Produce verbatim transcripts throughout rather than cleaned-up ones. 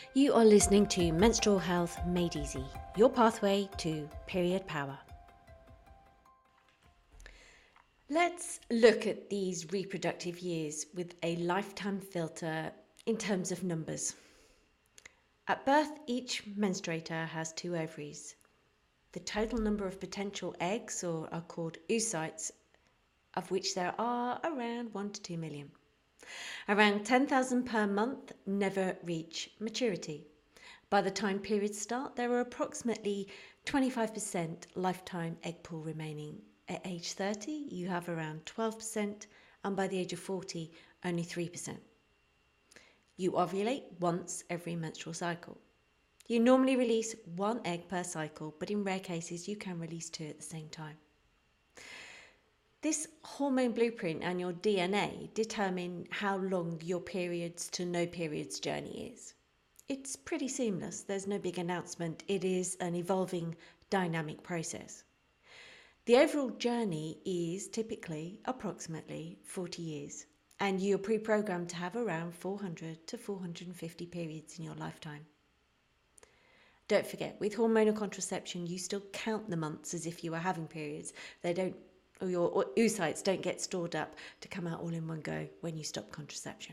You are listening to Menstrual Health Made Easy, your pathway to period power. Let's look at these reproductive years with a lifetime filter in terms of numbers. At birth, each menstruator has two ovaries. The total number of potential eggs, or are called oocytes, of which there are around one to two million. Around ten thousand per month never reach maturity. By the time periods start, there are approximately twenty-five percent lifetime egg pool remaining. At age thirty, you have around twelve percent, and by the age of forty, only three percent. You ovulate once every menstrual cycle. You normally release one egg per cycle, but in rare cases, you can release two at the same time. This hormone blueprint and your D N A determine how long your periods to no periods journey is. It's pretty seamless. There's no big announcement. It is an evolving, dynamic process. The overall journey is typically approximately forty years, and you're pre-programmed to have around four hundred to four hundred fifty periods in your lifetime. Don't forget, with hormonal contraception, you still count the months as if you were having periods. They don't or your oocytes don't get stored up to come out all in one go when you stop contraception.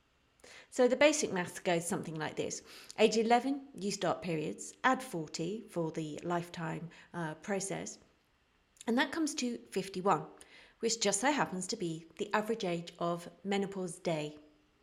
So the basic maths goes something like this. Age eleven, you start periods, add forty for the lifetime uh, process, and that comes to fifty-one, which just so happens to be the average age of menopause day.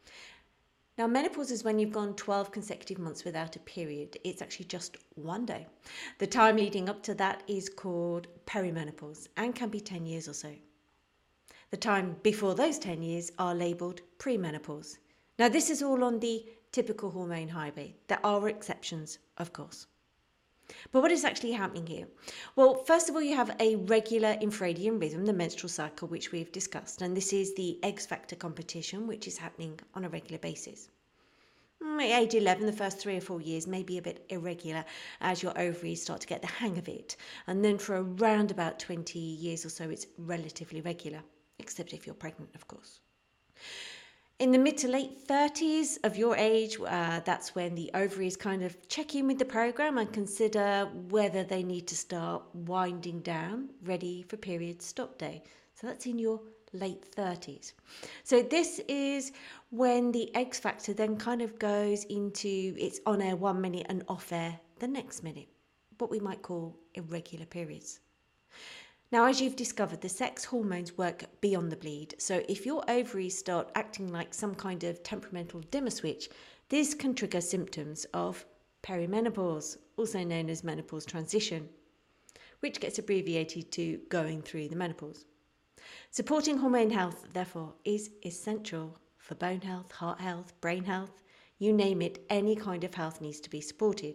Now, menopause is when you've gone twelve consecutive months without a period. It's actually just one day. The time leading up to that is called perimenopause and can be ten years or so. The time before those ten years are labelled premenopause. Now, this is all on the typical hormone highway. There are exceptions, of course. But what is actually happening here? Well, first of all, you have a regular infradian rhythm, the menstrual cycle, which we've discussed. And this is the X Factor competition, which is happening on a regular basis. At age eleven, the first three or four years may be a bit irregular as your ovaries start to get the hang of it. And then for around about twenty years or so, it's relatively regular, except if you're pregnant, of course. In the mid to late thirties of your age, uh, that's when the ovaries kind of check in with the program and consider whether they need to start winding down, ready for period stop day. So that's in your late thirties. So this is when the X factor then kind of goes into it's on air one minute and off air the next minute, what we might call irregular periods. Now, as you've discovered, the sex hormones work beyond the bleed. So if your ovaries start acting like some kind of temperamental dimmer switch, this can trigger symptoms of perimenopause, also known as menopause transition, which gets abbreviated to going through the menopause. Supporting hormone health, therefore, is essential for bone health, heart health, brain health, you name it, any kind of health needs to be supported.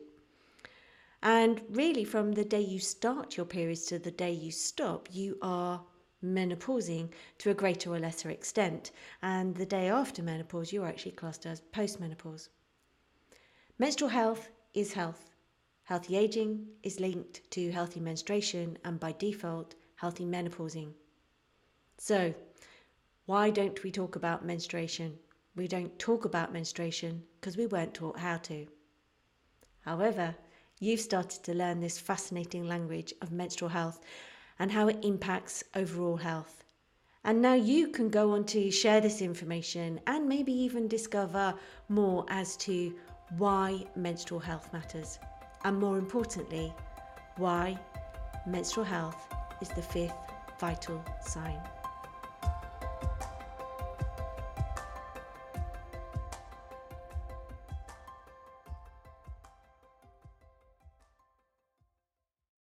And really, from the day you start your periods to the day you stop, you are menopausing to a greater or lesser extent. And the day after menopause, you're actually classed as postmenopause. Menstrual health is health. Healthy aging is linked to healthy menstruation and by default, healthy menopausing. So, why don't we talk about menstruation? We don't talk about menstruation because we weren't taught how to. However, you've started to learn this fascinating language of menstrual health and how it impacts overall health. And now you can go on to share this information and maybe even discover more as to why menstrual health matters. And more importantly, why menstrual health is the fifth vital sign.